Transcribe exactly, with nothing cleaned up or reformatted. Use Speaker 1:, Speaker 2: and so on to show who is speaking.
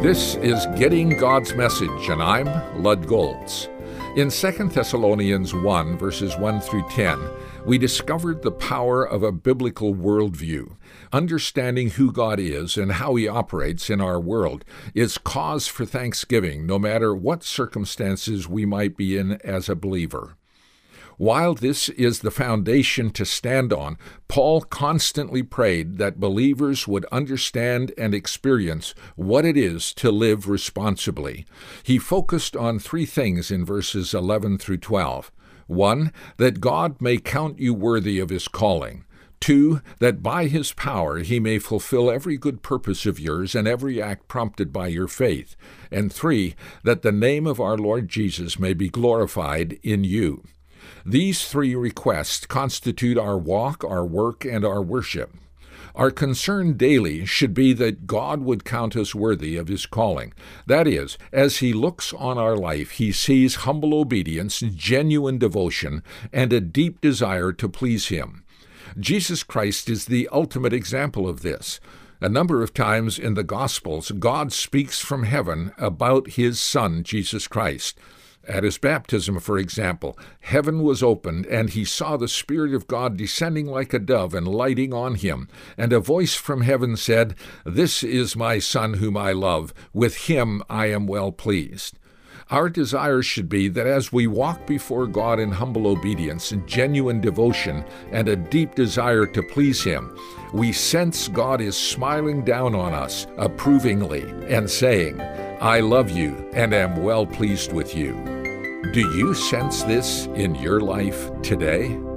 Speaker 1: This is Getting God's Message, and I'm Lud Goltz. In Second Thessalonians one, verses one through ten, we discovered the power of a biblical worldview. Understanding who God is and how He operates in our world is cause for thanksgiving, no matter what circumstances we might be in as a believer. While this is the foundation to stand on, Paul constantly prayed that believers would understand and experience what it is to live responsibly. He focused on three things in verses eleven through twelve. One, that God may count you worthy of His calling. Two, that by His power He may fulfill every good purpose of yours and every act prompted by your faith. And three, that the name of our Lord Jesus may be glorified in you. These three requests constitute our walk, our work, and our worship. Our concern daily should be that God would count us worthy of His calling. That is, as He looks on our life, He sees humble obedience, genuine devotion, and a deep desire to please Him. Jesus Christ is the ultimate example of this. A number of times in the Gospels, God speaks from heaven about His Son, Jesus Christ. At His baptism, for example, heaven was opened, and He saw the Spirit of God descending like a dove and lighting on Him. And a voice from heaven said, "This is my Son whom I love. With Him I am well pleased." Our desire should be that as we walk before God in humble obedience, genuine devotion, and a deep desire to please Him, we sense God is smiling down on us approvingly and saying, "I love you and am well pleased with you." Do you sense this in your life today?